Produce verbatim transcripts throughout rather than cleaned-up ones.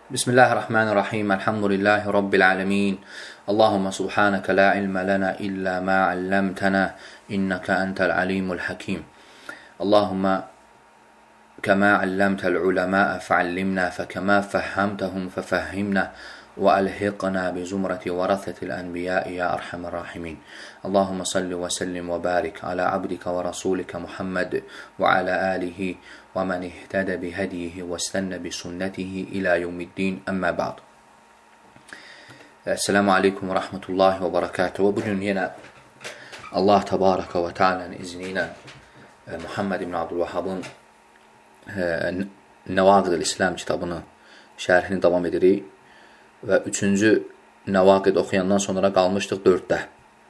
Bismillahirrahmanirrahim. Elhamdülillahi Rabbil alemin. Allahümme subhaneke la ilme lena illa ma allamtana inneke entel alimul hakim. Allahümme kema allamtel ulema'a fa'allimna fekema fehhamtehum fefehhimna ve elhiqna bi zumreti varathetil enbiya'i ya arhamer rahimin. Allahümme salli ve sellim ve barik ala abdike ve rasulike Muhammed ve ala alihi ve men ihtede bi hedihi ve stenne bi sünnetihi ila yevmiddin emme ba'd. Esselamu aleyküm ve rahmetullahi ve berekatuhu. Bugün yine Allah Tebaraka ve Teala'nın izniyle Muhammed İbn Abdülvahhab'ın Nevaqid-ül İslam kitabını şərhini davam edirik və üçüncü Nevaqid oxuyandan sonra qalmışdıq dörddə.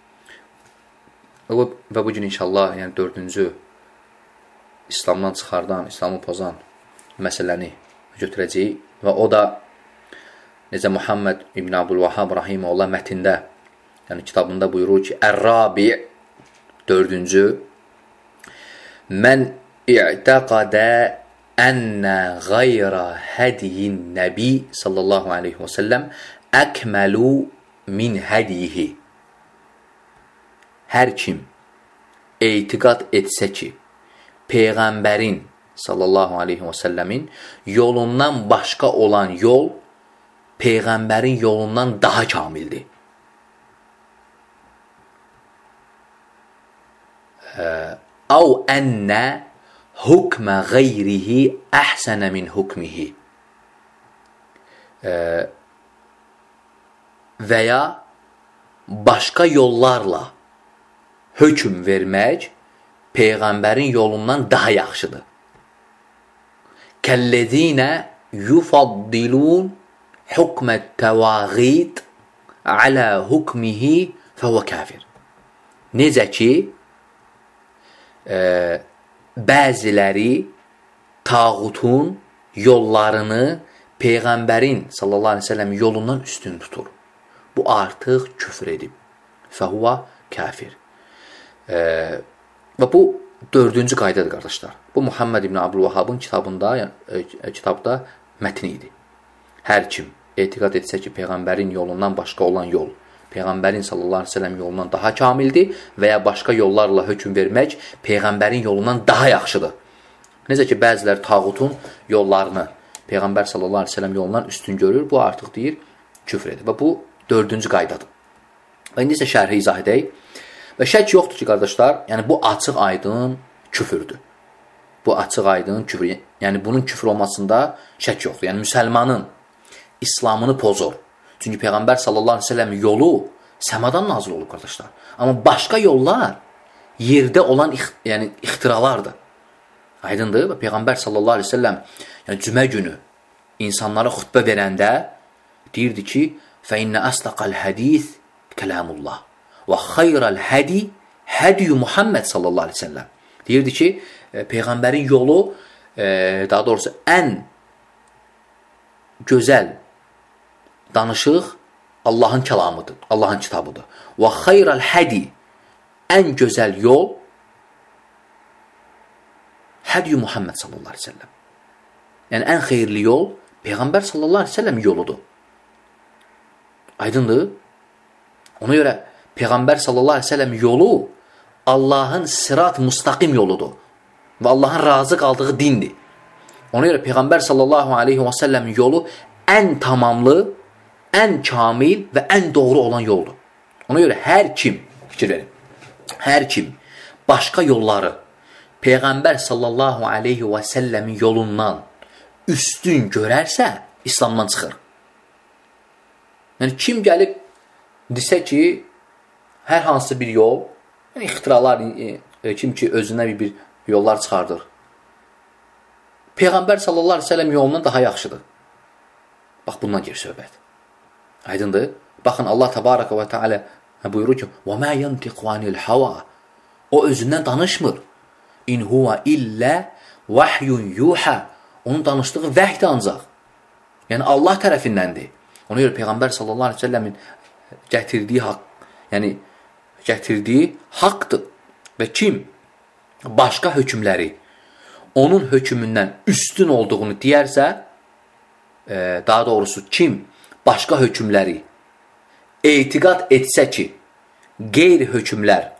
Və bugün inşallah yəni dördüncü İslamdan çıxardan, İslamı pozan məsələni götürəcəyik və o da necə Muhammed İbn Abdülvahhab rahimehullah mətndə, yəni kitabında buyurur ki, Ər-Rabi dördüncü Mən i'təqadə ənnə qayrə hədiyin nəbi sallallahu aleyhi və səlləm əkməlu min hədiyihi. Hər kim etiqad etsə ki, Peyğəmbərin sallallahu aleyhi və səlləmin yolundan başqa olan yol Peyğəmbərin yolundan daha kamildir. Əv ənnə hukmə qeyrihi əhsənə min hukmihi. Və ya başqa yollarla hökm vermək Peyğəmbərin yolundan daha yaxşıdır. Kəllezine yufaddilun hukmət təvağid alə hukmihi fəvə kafir. Necə ki, e, bəziləri tağutun yollarını Peyğəmbərin sallallahu aleyhi ve sellem yolundan üstün tutur. Bu artıq küfr edib. Fəvə kafir. E, Və bu dördüncü qaydadır, qardaşlar. Bu Muhammed İbn Abdülvahhab'ın kitabında, yəni, e, kitabda mətni idi. Hər kim etiqad etsə ki, Peyğəmbərin yolundan başqa olan yol, Peyğəmbərin sallallahu aleyhi ve sellem yolundan daha kamildir və ya başqa yollarla hökm vermək Peyğəmbərin yolundan daha yaxşıdır. Necə ki, bəzilər tağutun yollarını Peyğəmbər sallallahu aleyhi ve sellem yolundan üstün görür, bu artıq deyir, küfr edir. Və bu dördüncü qaydadır. Və indi isə şərhi izah edək. Və şək yoxdur ki, qardaşlar, yəni bu açıq aydın küfürdür. Bu açıq aydın küfür, yəni bunun küfür olmasında şək yoxdur. Yəni müsəlmanın İslamını pozur. Çünki Peyğəmbər sallallahu aleyhi ve sellem yolu səmadan nazil olub, qardaşlar. Amma başqa yollar yerdə olan ix yəni ixtiralardır. Aydındır və Peyğəmbər sallallahu aleyhi ve sellem yəni cümə günü insanlara xutbə verəndə deyirdi ki, فَإِنَّ أَصْدَقَ الْحَدِيثِ كَلَامُ اللّٰهِ və xayrəl hədi hədiyu Muhammed sallallahu aleyhi ve sellem. Deyirdi ki, e, Peyğəmbərin yolu, e, daha doğrusu ən gözəl danışıq Allahın kəlamıdır, Allahın kitabıdır. Və xayrəl hədi, ən gözəl yol hədiyu Muhammed sallallahu aleyhi ve sellem. Yəni, ən xeyirli yol Peyğəmbər sallallahu aleyhi ve sellem yoludur. Aydındır? Ona görə Peyğəmbər sallallahu aleyhi ve sellem yolu Allahın sırat müstaqim yoludur. Və Allahın razı qaldığı dindir. Ona görə Peyğəmbər sallallahu aleyhi ve sellem yolu ən tamamlı, ən kamil və ən doğru olan yoldur. Ona görə hər kim, fikir verin, hər kim başqa yolları Peyğəmbər sallallahu aleyhi ve sellemin yolundan üstün görərsə, İslamdan çıxır. Yəni, kim gəlib desə ki, hər hansı bir yol, yəni ixtiralar, e, kim ki özündən bir, bir yollar çıxardır. Peyğəmbər sallallahu aleyhi ve sellem yolundan daha yaxşıdır. Bax, bundan gelir söhbət. Aydındır? Baxın, Allah Tebaraka ve Teala buyurur ki, وَمَا يَنْتِقُ عَنِ الْحَوَى O özündən danışmır. اِنْ هُوَ إِلَّا وَحْيٌ يُوحَى Onun danışdığı vəhd ancaq. Yəni, Allah tərəfindəndir. Ona görə Peyğəmbər sallallahu aleyhi ve sellemin gətirdiyi haqq, yəni gətirdiyi haqdır. Və kim başqa hökmləri onun hökmündən üstün olduğunu deyərsə, e, daha doğrusu kim başqa hökmləri etiqad etsə ki, qeyri-hökmlər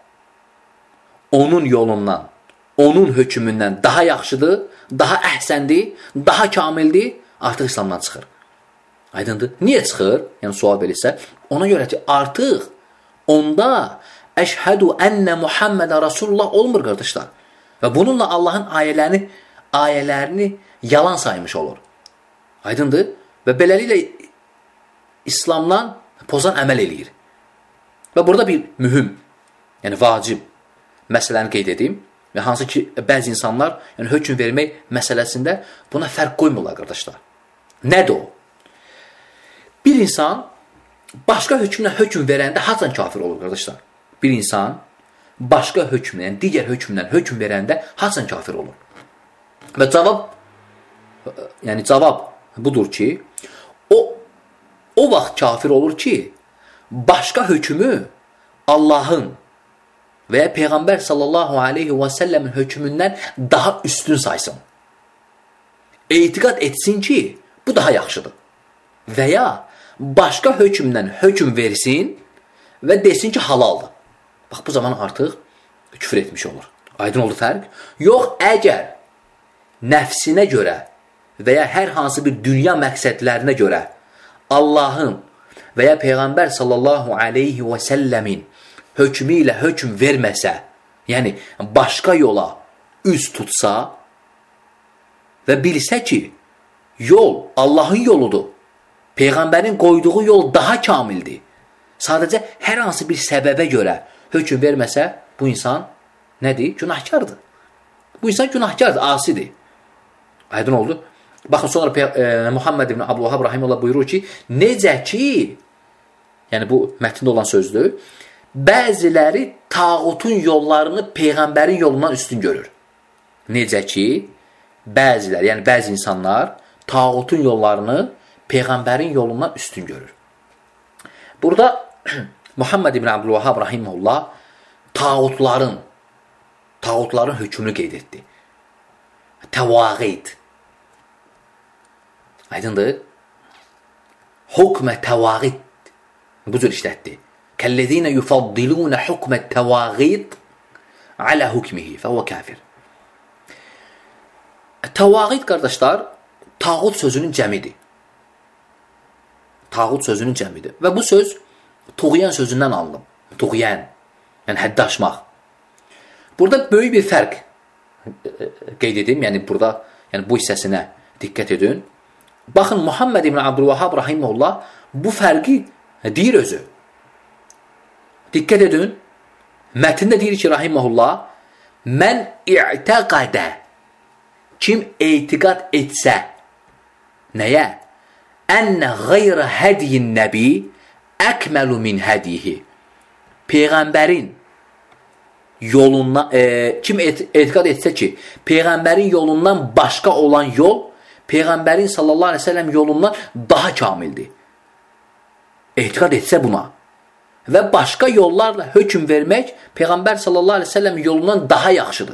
onun yolundan, onun hökmündən daha yaxşıdır, daha əhsəndir, daha kamildir, artıq İslamdan çıxır. Aydındır? Niyə çıxır? Yəni, sual verirsə, ona görə ki, artıq onda əşhədu ənə Muhammedə Rasulullah olmur, qardaşlar. Və bununla Allahın ayələrini, ayələrini yalan saymış olur. Aydındır? Və beləliklə İslamdan pozan əməl eləyir. Və burada bir mühüm, yəni vacib məsələni qeyd edeyim. Və hansı ki, bəzi insanlar yəni, hökm vermək məsələsində buna fərq qoymurlar, qardaşlar. Nədir o? Bir insan başqa hökmlə hökm verəndə haçan kafir olur, qardaşlar? Bir insan başqa hökmlə, yəni digər hökmlə hökm verəndə haçan kafir olur? Və cavab, yəni cavab budur ki, o, o vaxt kafir olur ki, başqa hökmü Allahın və ya Peyğəmbər sallallahu aleyhi və səlləmin hökmündən daha üstün saysın. Etiqad etsin ki, bu daha yaxşıdır. Və ya başqa hökmdən hökm versin və desin ki, halaldır. Bax, bu zaman artıq küfür etmiş olur. Aydın oldu fərq? Yox, əgər nəfsinə görə və ya hər hansı bir dünya məqsədlərinə görə Allahın və ya Peyğəmbər sallallahu aleyhi və səlləmin hökmü ilə hökm verməsə, yəni başqa yola üz tutsa və bilsə ki, yol Allahın yoludur, Peyğəmbərin qoyduğu yol daha kamildir, sadəcə hər hansı bir səbəbə görə hökm verməsə, bu insan nədir? Günahkardır. Bu insan günahkardır, asidir. Aydın oldu. Baxın, sonra e, Muhammed ibn Abdülvahhab rahimehullah buyurur ki, necə ki, yəni bu mətndə olan sözdür, bəziləri tağutun yollarını Peyğəmbərin yolundan üstün görür. Necə ki, bəziləri, yəni bəzi insanlar tağutun yollarını Peyğəmbərin yolundan üstün görür. Burada Muhammed ibn Abdülvahhab rahimehullah tağutların, tağutların hökmünü qeyd etdi. Təvağid. Aydındır? Hukmə təvağid. Bu cür işlətdi. Kəllezine yufaddilune hukmet tevağid ala hukmihi fəhuve kafir. Tevağid, qardaşlar, tağut sözünün cəmidir. Tağut sözünün cəmidir. Və bu söz tuğyan sözündən alınıb. Tuğyan, yəni həddi aşmaq. Burada böyük bir fərq qeyd edim, yəni burada, yəni bu hissəsinə diqqət edin. Baxın, Muhammed ibn Abdülvahhab rahimehullah bu fərqi deyir özü. Diqqət edin, mətndə deyir ki, rahiməhullah, mən i'təqədə, kim etiqad etsə, nəyə? Ənə qeyrə hədiyin nəbi əkməlu min hədihi. Peyğəmbərin yolundan, e, kim et, etiqad etsə ki, Peyğəmbərin yolundan başqa olan yol, Peyğəmbərin sallallahu aleyhi ve sellem yolundan daha kamildir. Etiqad etsə buna. Və başqa yollarla hökm vermək Peyğəmbər sallallahu aleyhi ve sellem yolundan daha yaxşıdır.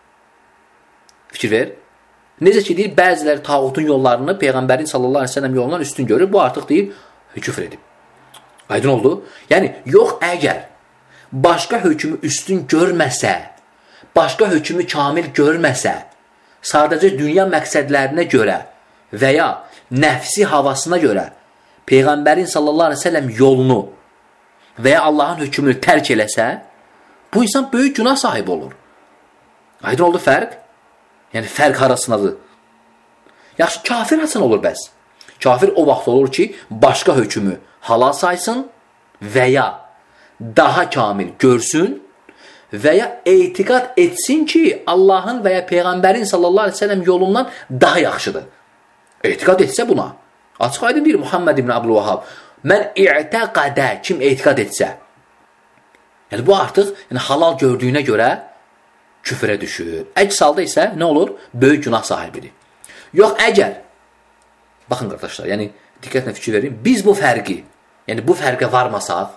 Fikir ver. Necə ki, deyir, bəziləri tağutun yollarını Peyğəmbərin sallallahu aleyhi ve sellem yolundan üstün görür. Bu artıq deyir, küfr edib. Aydın oldu? Yəni, yox, əgər başqa hökmü üstün görməsə, başqa hökmü kamil görməsə, sadəcə dünya məqsədlərinə görə və ya nəfsi havasına görə Peyğəmbərin sallallahu aleyhi ve sellem yolunu və ya Allahın hökmünü tərk eləsə, bu insan böyük günah sahibi olur. Aydın oldu fərq? Yəni, fərq harasındadır? Yaxşı, kafir haçan olur bəs? Kafir o vaxt olur ki, başqa hökmü halal saysın və ya daha kamil görsün və ya etiqad etsin ki, Allahın və ya Peyğəmbərin sallallahu aleyhi ve sellem yolundan daha yaxşıdır. Etiqad etsə buna. Açıq aydın deyir Muhammed ibn Abdülvahhab. Mən i'təqədə, kim etiqad etsə. Yəni, bu artıq yəni, halal gördüyünə görə küfrə düşür. Əks halda isə nə olur? Böyük günah sahibidir. Yox, əgər, baxın qardaşlar, yəni diqqətlə fikir verin, biz bu fərqi, yəni bu fərqə varmasaq,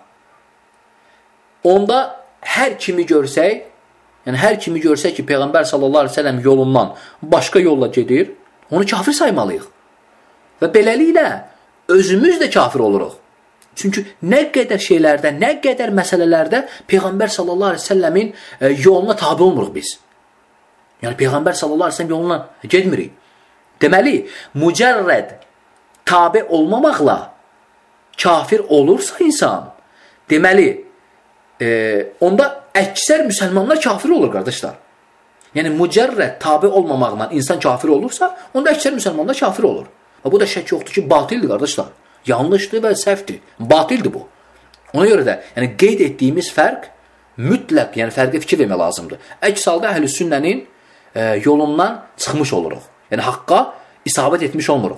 onda hər kimi görsək, yəni hər kimi görsək ki, Peyğəmbər sallallahu aleyhi ve sellem yolundan başqa yolla gedir, onu kafir saymalıyıq. Və beləliklə özümüz də kafir oluruq. Çünki nə qədər şeylərdə, nə qədər məsələlərdə Peyğəmbər sallallahu əleyhi və səlləmin e, yoluna tabe olmuruq biz. Yəni Peyğəmbər sallallahu əleyhi və səlləm yoluna getmirik. Deməli, mücərrəd tabe olmamaqla kafir olursa insan, deməli, e, onda əksər müsəlmanlar kafir olur, qardaşlar. Yəni mücərrəd tabe olmamaqla insan kafir olursa, onda əksər müsəlmanlar kafir olur. Və bu da şək yoxdur ki, batildir, qardaşlar. Yanlışdır və səhvdir. Batildir bu. Ona görə də yəni qeyd etdiyimiz fərq mütləq, yəni fərqə fikir vermək lazımdır. Əks halda əhlüsünnənin e, yolundan çıxmış oluruq. Yəni haqqa isabət etmiş olmuruq.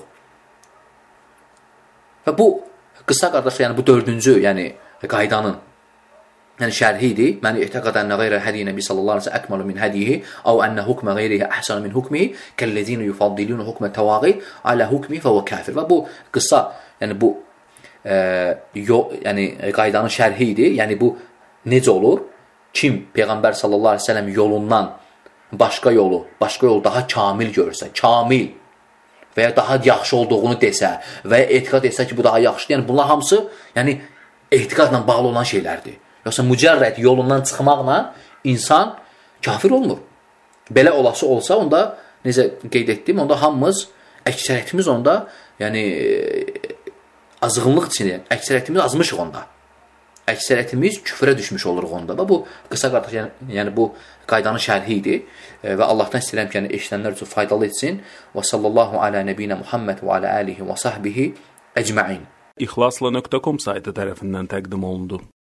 Və bu qısa qardaşlar, yəni bu dördüncü, yəni qaydanın yəni şərhi idi. Mən etiqad ənə qeyrə hədi Nəbi sallallahu əleyhi və səlləm əkməlu min hədihi, əv ənə hukmə qeyrihi əhsən min hukmihi, kəllezina yufaddilun hukmə təvaqi alə hukmi fəvə kafir. Və bu qısa, yəni bu e, yo, yəni qaydanın şərhi idi. Yəni bu necə olur? Kim Peyğəmbər sallallahu əleyhi və səlləm yolundan başqa yolu, başqa yolu daha kamil görsə, kamil və ya daha yaxşı olduğunu desə və ya etiqad etsə ki, bu daha yaxşıdır. Yəni bunlar hamısı yəni etiqadla bağlı olan şeylərdir. Yoxsa mücərrəd yolundan çıxmaqla insan kafir olmur. Belə olası olsa, onda necə qeyd etdim, onda hamımız, əksəriyyətimiz onda, yəni azğınlıq içində, əksəriyyətimiz azmışıq onda. Əksəriyyətimiz küfrə düşmüş oluruq onda. Və bu qısa qardaş, yəni, yəni bu qaydanın şərhi idi və Allahdan istəyirəm ki, yəni eşidənlər üçün faydalı etsin. Və sallallahu alə nəbiyinə Muhammed və alə alihi və sahbihi əcməin. İxlasla nöqtə com saytı tərəfindən təqdim olundu.